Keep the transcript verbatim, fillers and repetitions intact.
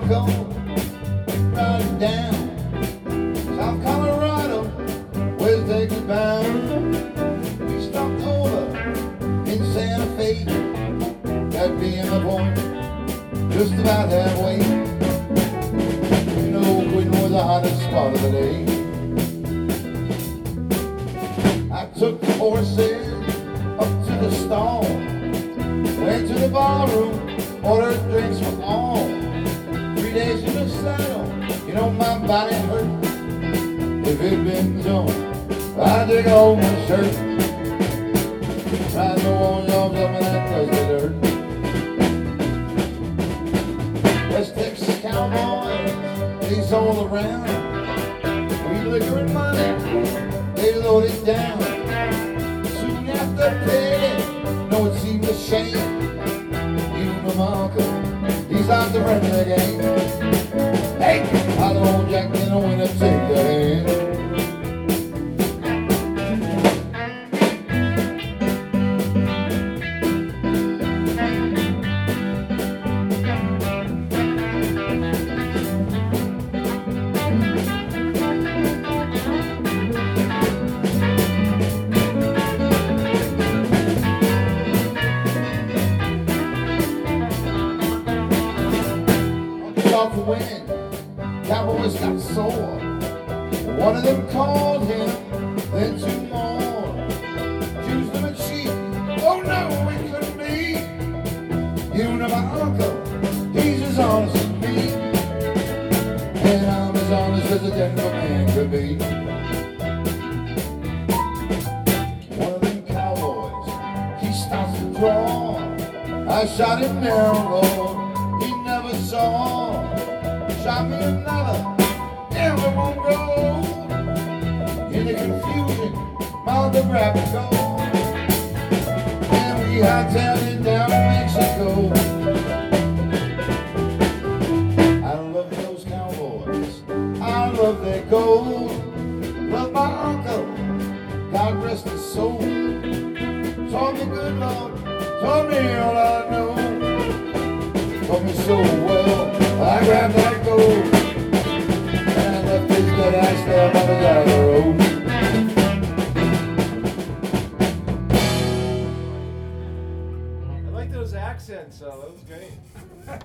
uncle riding down South Colorado, where's Texas bound? We stopped over in Santa Fe, that being the point, just about halfway. You know, Quinn was the hottest spot of the day. I took the horses up to the stall, went to the ballroom, ordered drinks for all. Three days in the saddle, you know my body hurt. If it'd been so, I'd take off my shirt. Tried to warm up some of that crusty dirt. West Texas cowboys, they sold around. We liquor and money, they loaded down. Soon after paying, no, it seemed a shame. You know my uncle, he's out to run the game. Hey, I don't Jack in a winner, take your hand. Off the wind, cowboys got sore. One of them called him, then two more. Accused him of cheating. Oh no, it couldn't be. You know my uncle, he's as honest as me, and I'm as honest as a Denver man could be. One of them cowboys, he starts to draw. I shot him down, Lord, he never saw. Shot me another, and we won't go. In the confusion, mouth the rabbit go. And we hightailed it down to Mexico. I love those cowboys, I love their gold. Love my uncle, God rest his soul. Taught me good love, taught me all I know. Taught me so well, I grabbed that gold, and I left his dead ass there by the side of the road. I like those accents, though. That was great.